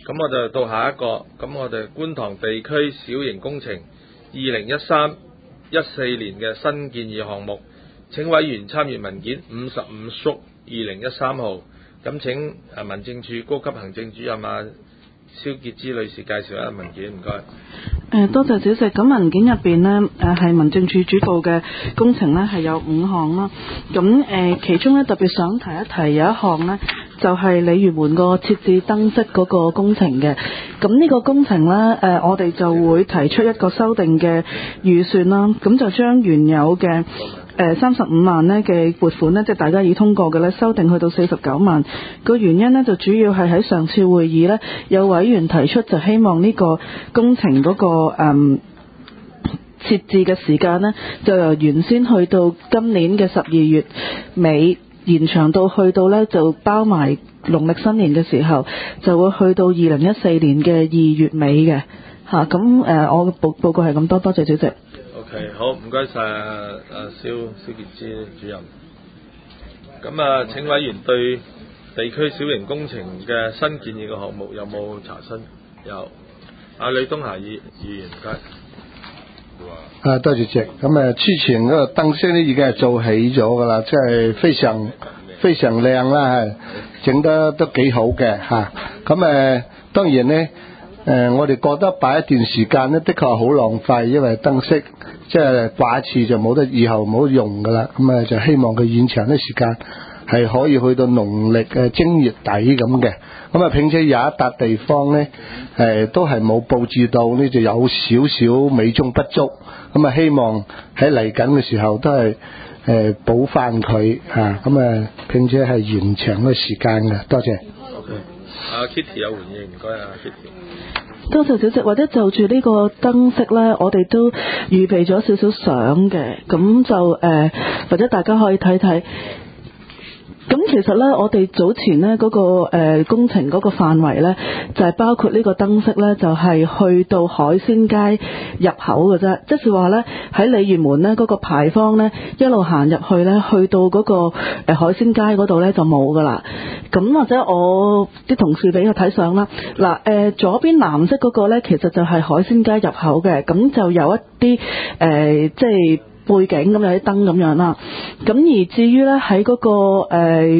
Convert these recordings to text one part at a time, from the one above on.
咁我就到下一個，咁我哋觀塘地區小型工程2013-14年嘅新建議項目，請委員參閱文件55/2013號。咁請民政處高級行政主任蕭潔芝女士介紹一下文件，唔該。 多謝主席。咁文件入邊呢，係民政處主導嘅工程呢，係有5項啦。咁其中呢，特別想提一提有一項呢，就係鯉魚門個設置燈飾嗰個工程嘅。咁呢個工程呢，我哋就會提出一個修訂嘅預算啦。咁就將原有嘅35萬呢嘅撥款呢，即係大家已通過嘅呢，修訂去到49萬。個原因呢，就主要係喺上次會議呢，有委員提出就希望呢個工程嗰個設置嘅時間呢，就由原先去到今年嘅12月尾，延長到去到呢，就包埋農曆新年嘅時候，就會去到2014年嘅2月尾嘅嚇。咁我嘅報告係咁多，多謝主席。 OK， 好，唔該晒蕭潔芝主任。咁請委員對地區小型工程嘅新建議嘅項目有冇查詢？有。呂東霞議員，唔該。 多謝主席。咁之前嗰個燈飾咧已經係做起咗噶啦，即係非常靚啦，係整得都幾好嘅嚇。咁當然呢，我哋覺得擺一段時間呢，的確係好浪費，因為燈飾即係掛一次就冇得，以後冇得用噶啦。咁就希望佢延長啲時間，係可以去到農曆正月底咁嘅。咁並且有一笪地方呢，都係冇佈置到呢，就有少少美中不足。咁希望喺嚟緊嘅時候都係補翻佢嚇。咁並且係延長個時間嘅。多謝。 OK。Kitty 有回應，唔該Kitty。 多謝主席。或者就住呢個燈飾呢，我哋都預備咗少少相嘅，咁就或者大家可以睇睇。咁其實呢，我哋早前呢嗰個工程嗰個範圍呢，就係包括呢個燈飾呢，就係去到海鮮街入口嘅啫。即係話呢，喺鯉魚門呢嗰個牌坊呢，一路行入去呢，去到嗰個海鮮街嗰度呢，就冇噶啦。咁或者我啲同事俾佢睇相啦。嗱，左邊藍色嗰個呢，其實就係海鮮街入口嘅，咁就有一啲即係背景咁有啲燈咁樣啦。咁而至於呢，喺嗰個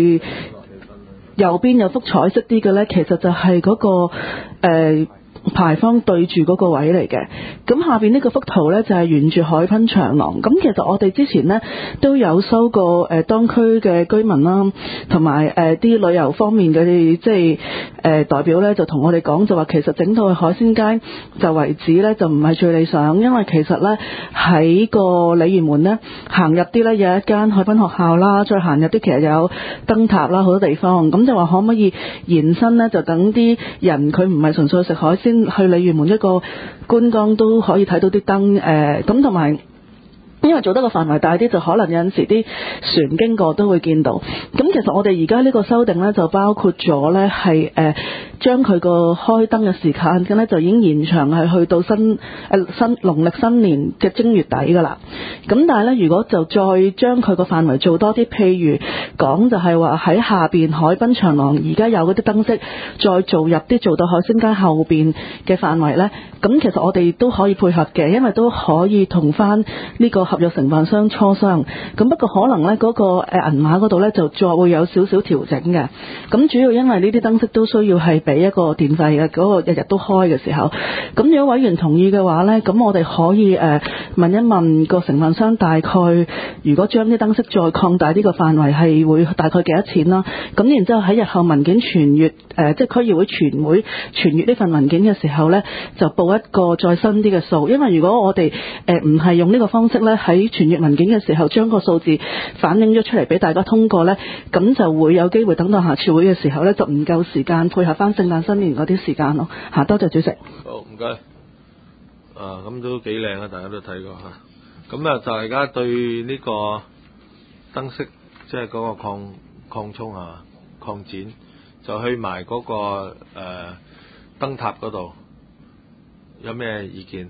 右邊有幅彩色啲嘅呢，其實就係嗰個牌坊對住嗰個位嚟嘅。咁下邊呢個幅圖呢，就係沿住海濱長廊。咁其實我哋之前呢，都有收過當區嘅居民啦，同埋啲旅遊方面嘅即係代表呢，就同我哋講，就話其實整到去海鮮街就為止呢，就唔係最理想，因為其實呢，喺個鯉魚門呢，行入啲呢，有一間海濱學校啦，再行入啲其實有燈塔啦，好多地方。咁就話可唔可以延伸呢？就等啲人佢唔係純粹食海鮮，去鯉魚門一個觀光都可以睇到啲燈，咁同埋因為做得個範圍大啲，就可能有陣時啲船經過都會見到。咁其實我哋而家呢個修訂呢，就包括咗呢係將佢個開燈嘅時間嘅呢，就已經延長係去到農曆新年嘅正月底噶啦。咁但係呢，如果就再將佢個範圍做多啲，譬如講就係話喺下邊海濱長廊而家有嗰啲燈飾，再做入啲做到海鮮街後邊嘅範圍呢，咁其實我哋都可以配合嘅，因為都可以同翻呢個合約承辦商磋商。咁不過可能呢，嗰個銀碼嗰度呢，就再會有少少調整嘅。咁主要因為呢啲燈飾都需要係俾一個電費嘅，嗰個日日都開嘅時候。咁如果委員同意嘅話呢，咁我哋可以問一問個承辦商，大概如果將啲燈飾再擴大呢個範圍係會大概幾多錢啦？咁然之後喺日後文件傳閱即係區議會全會傳閱呢份文件嘅時候呢，就報一個再新啲嘅數。因為如果我哋唔係用呢個方式呢，喺傳閱文件嘅時候將個數字反映咗出嚟俾大家通過呢，咁就會有機會等到下次會嘅時候呢，就唔夠時間配合翻聖誕新年嗰啲時間咯。多謝主席。 好，唔該。咁都幾靚啊！大家都睇過嚇。咁大家對呢個燈飾，即係嗰個擴充擴展，就去埋嗰個燈塔嗰度，有咩意見？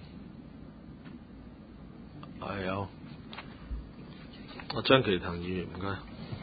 有。張其騰議員，唔該。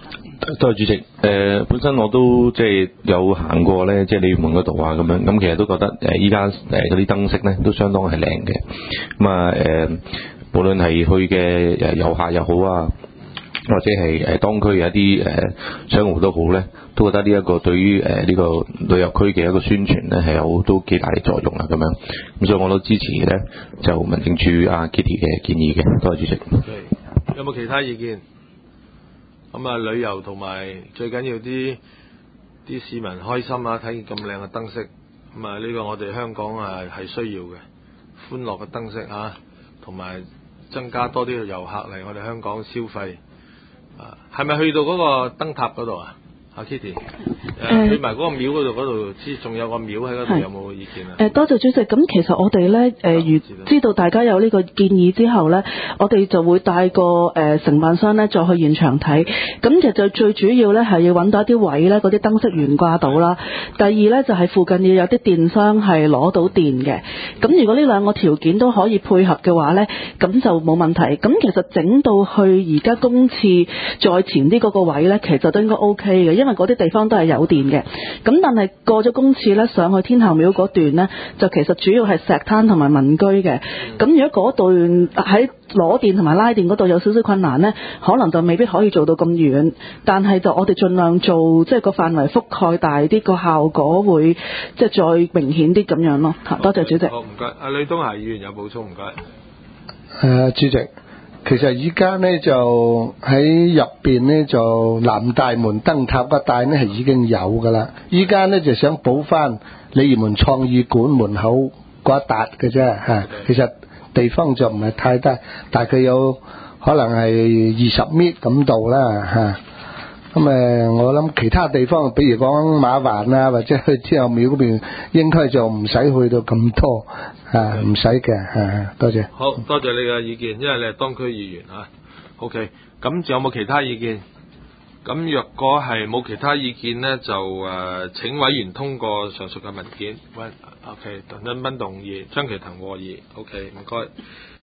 多謝主席。本身我都即係有行過咧，即係鯉魚門嗰度啊，咁樣咁其實都覺得依家嗰啲燈飾咧都相當係靚嘅。咁啊無論係去嘅遊客又好啊，或者係當區嘅一啲商戶都好咧，都覺得呢一個對於呢個旅遊區嘅一個宣傳咧係有都幾大嘅作用啊，咁樣咁所以我都支持咧就民政處阿 Kitty 嘅建議嘅。多謝主席。 有冇其他意見？咁啊，旅遊同埋最緊要啲市民開心啊！睇見咁靚嘅燈飾，咁啊呢個我哋香港啊係需要嘅歡樂嘅燈飾啊，同埋增加多啲嘅遊客嚟我哋香港消費啊。係咪去到嗰個燈塔嗰度啊？阿 Kitty，去埋嗰個廟嗰度，仲有個廟喺嗰度，有冇意見啊？ 多謝主席。咁其實我哋咧如知道大家有呢個建議之後咧，我哋就會帶個承辦商咧再去現場睇。咁其實就最主要咧係要揾到一啲位咧，嗰啲燈飾懸掛到啦。第二咧就係附近要有啲電箱係攞到電嘅。咁如果呢兩個條件都可以配合嘅話咧，咁就冇問題。咁其實整到去而家公廁再前啲嗰個位咧，其實都應該 OK 嘅。因為嗰啲地方都係有電嘅，咁但係過咗公廁咧，上去天后廟嗰段咧，就其實主要係石灘同埋民居嘅。咁如果嗰段喺攞電同埋拉電嗰度有少少困難咧，可能就未必可以做到咁遠。但係就我哋盡量做，即係個範圍覆蓋大啲，個效果會即係再明顯啲咁樣咯。多謝主席。 好，唔該。阿呂東霞議員有補充，唔該。 主席。其實而家呢就喺入邊呢就南大門燈塔嗰帶呢係已經有噶啦，依家呢就想補翻鯉魚門創意館門口嗰一笪嘅啫嚇。其實地方就唔係太大，大概有可能係20米咁度啦嚇。咁我諗其他地方，比如講馬環啊，或者去天后廟嗰邊，應該就唔使去到咁多唔使嘅多謝。 好多謝你嘅意見，因為你係當區議員啊。OK， 咁仲有冇其他意見？咁若果係冇其他意見呢，就請委員通過上述嘅文件。OK，鄧振彬動議，張其騰和議。OK，唔該。